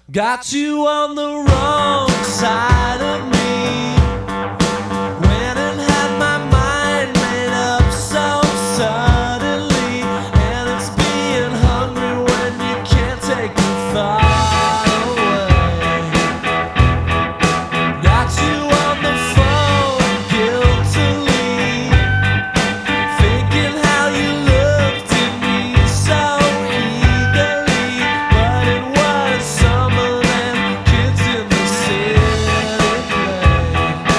Got you on the wrong side of me. Went and had my mind made up so suddenly, and it's being hungry when you can't take the thought away. Got you on the phone guiltily, thinking how you looked at me so eagerly, but it was some of them kids in the city play.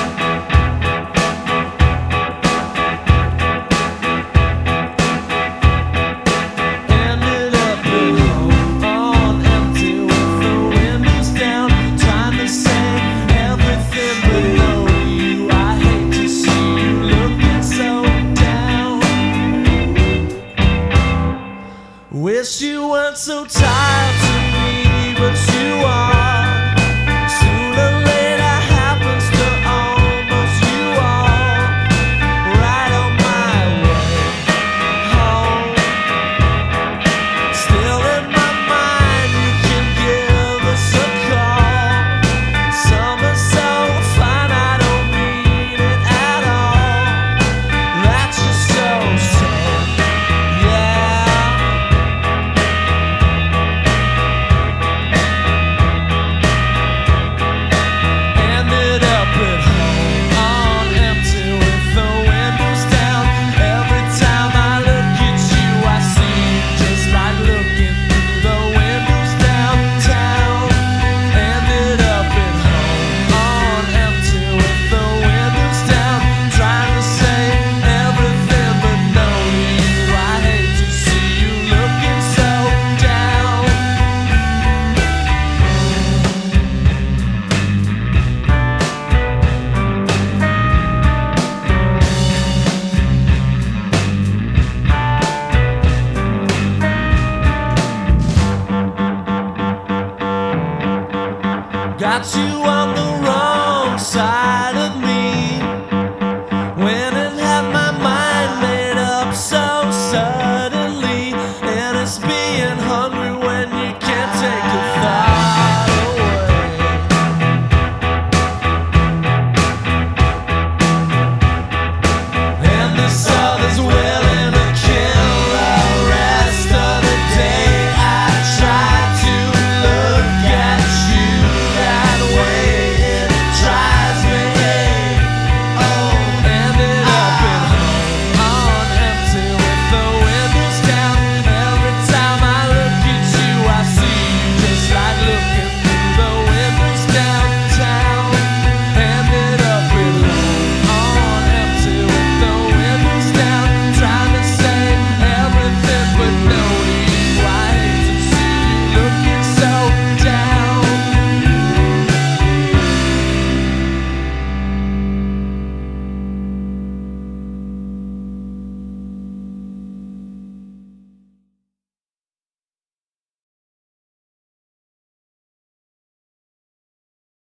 Ended up at home on empty with the windows down, trying to say everything but know you. I hate to see you looking so down. Wish you weren't so tied to me, but you are. Sooner or later happens to almost you all. Right on my way home. Still in my mind, you can give us a call. Summer's so fine, I don't need it at all. That's just so sad, yeah. Ended up at home on empty with the windows down. Every time I look at you, I see you just like looking through the windows downtown. Ended up at home on empty with the windows down, trying to say everything but know you. I hate to see you looking so down. Got you on